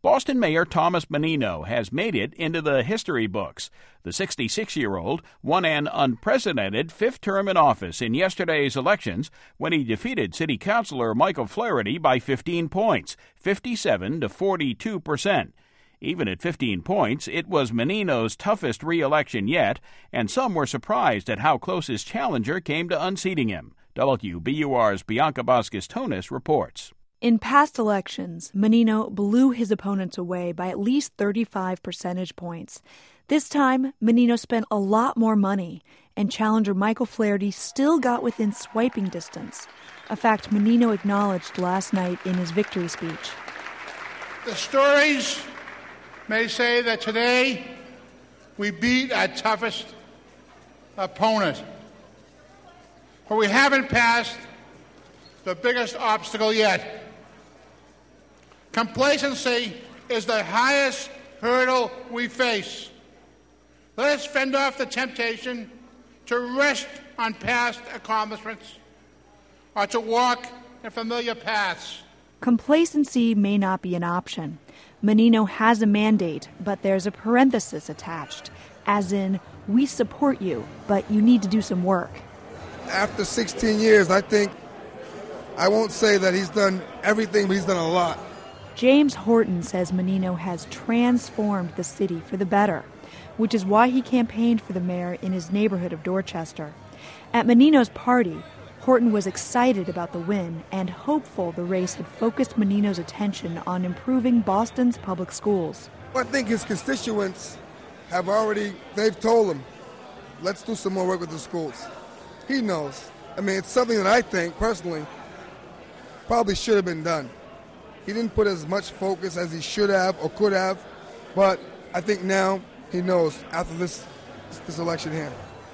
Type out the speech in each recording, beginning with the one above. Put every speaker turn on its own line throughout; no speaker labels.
Boston Mayor Thomas Menino has made it into the history books. The 66-year-old won an unprecedented fifth term in office in yesterday's elections when he defeated City Councilor Michael Flaherty by 15 points, 57 to 42%. Even at 15 points, it was Menino's toughest re-election yet, and some were surprised at how close his challenger came to unseating him. WBUR's Bianca Vasquez-Tonis reports.
In past elections, Menino blew his opponents away by at least 35 percentage points. This time, Menino spent a lot more money, and challenger Michael Flaherty still got within swiping distance, a fact Menino acknowledged last night in his victory speech.
The stories may say that today we beat our toughest opponent, but we haven't passed the biggest obstacle yet. Complacency is the highest hurdle we face. Let us fend off the temptation to rest on past accomplishments or to walk in familiar paths.
Complacency may not be an option. Menino has a mandate, but there's a parenthesis attached, as in, we support you, but you need to do some work.
After 16 years, I won't say that he's done everything, but he's done a lot.
James Horton says Menino has transformed the city for the better, which is why he campaigned for the mayor in his neighborhood of Dorchester. At Menino's party, Horton was excited about the win and hopeful the race had focused Menino's attention on improving Boston's public schools.
I think his constituents they've told him, let's do some more work with the schools. He knows. It's something that I think, personally, probably should have been done. He didn't put as much focus as he should have or could have, but I think now he knows after this election here.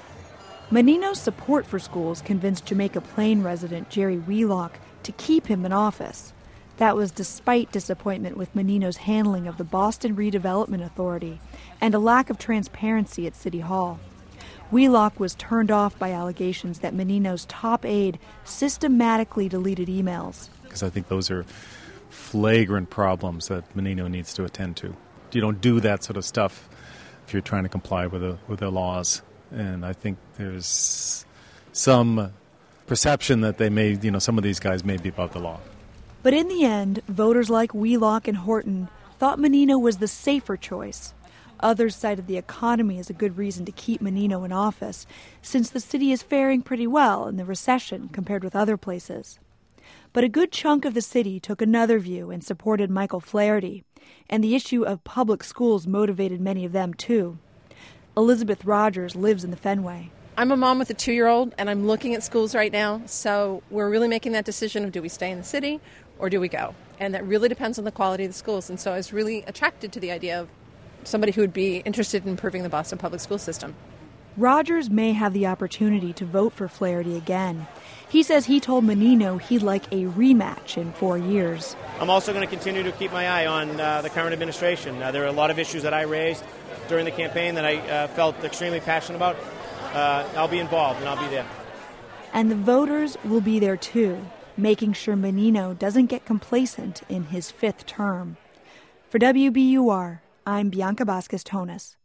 Menino's support for schools convinced Jamaica Plain resident Jerry Wheelock to keep him in office. That was despite disappointment with Menino's handling of the Boston Redevelopment Authority and a lack of transparency at City Hall. Wheelock was turned off by allegations that Menino's top aide systematically deleted emails.
Because I think those are flagrant problems that Menino needs to attend to. You don't do that sort of stuff if you're trying to comply with the laws. And I think there's some perception that some of these guys may be above the law.
But in the end, voters like Wheelock and Horton thought Menino was the safer choice. Others cited the economy as a good reason to keep Menino in office, since the city is faring pretty well in the recession compared with other places. But a good chunk of the city took another view and supported Michael Flaherty, and the issue of public schools motivated many of them too. Elizabeth Rogers lives in the Fenway.
I'm a mom with a 2-year-old, and I'm looking at schools right now, so we're really making that decision of do we stay in the city or do we go? And that really depends on the quality of the schools, and so I was really attracted to the idea of somebody who would be interested in improving the Boston public school system.
Rogers may have the opportunity to vote for Flaherty again. He says he told Menino he'd like a rematch in 4 years.
I'm also going to continue to keep my eye on the current administration. There are a lot of issues that I raised during the campaign that I felt extremely passionate about. I'll be involved and I'll be there.
And the voters will be there too, making sure Menino doesn't get complacent in his fifth term. For WBUR, I'm Bianca Vasquez-Tonis.